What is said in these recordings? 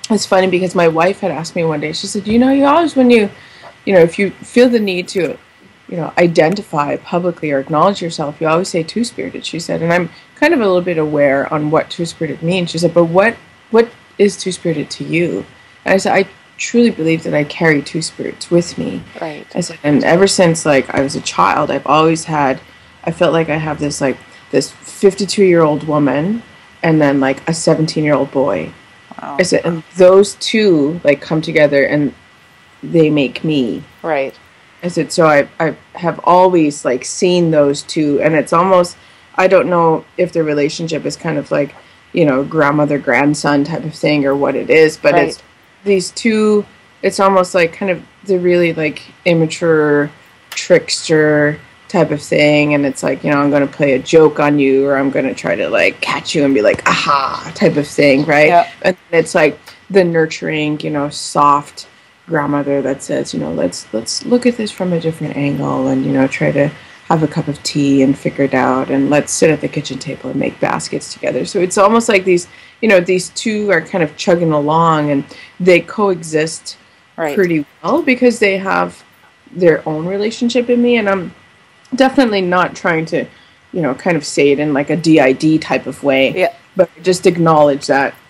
it's funny because my wife had asked me one day, she said, you always, when if you feel the need to, identify publicly or acknowledge yourself, you always say two-spirited, she said. And I'm kind of a little bit aware on what two-spirited means. She said, but what is two-spirited to you? And I said, I truly believe that I carry two spirits with me. Right. I said, and ever since like I was a child, I felt like I have this 52-year-old woman and then like a 17-year-old boy. Wow. I said, and those two like come together and they make me. Right. I said, so I have always like seen those two, and it's almost, I don't know if the relationship is kind of like, grandmother, grandson type of thing or what it is, but Right. it's these two, it's almost like kind of the really like immature trickster type of thing. And it's like, I'm going to play a joke on you, or I'm going to try to like catch you and be like, aha, type of thing. Right. Yeah. And it's like the nurturing, soft grandmother that says, let's look at this from a different angle and, try to have a cup of tea and figure it out, and let's sit at the kitchen table and make baskets together. So it's almost like these two are kind of chugging along, and they coexist Right. pretty well because they have their own relationship in me. And I'm definitely not trying to, kind of say it in like a DID type of way, Yeah. but just acknowledge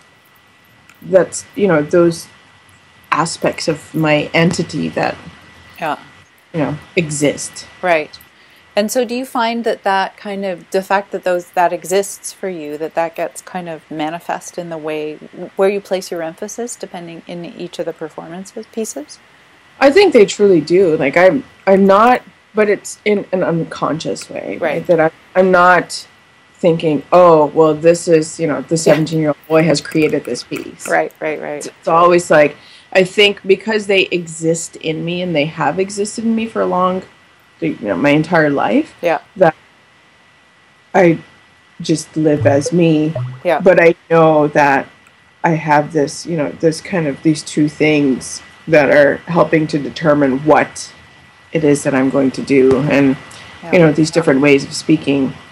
that's, those aspects of my entity that, Yeah. exist. Right. And so do you find that kind of, the fact that that exists for you, that gets kind of manifest in the way where you place your emphasis, depending in each of the performances pieces? I think they truly do. Like I'm not, but it's in an unconscious way, Right. That I'm not thinking, oh, well, this is, the 17-year-old boy has created this piece. Right. It's always like, I think because they exist in me and they have existed in me for my entire life, Yeah. that I just live as me. Yeah. But I know that I have this, this kind of these two things that are helping to determine what it is that I'm going to do, and Yeah. these different ways of speaking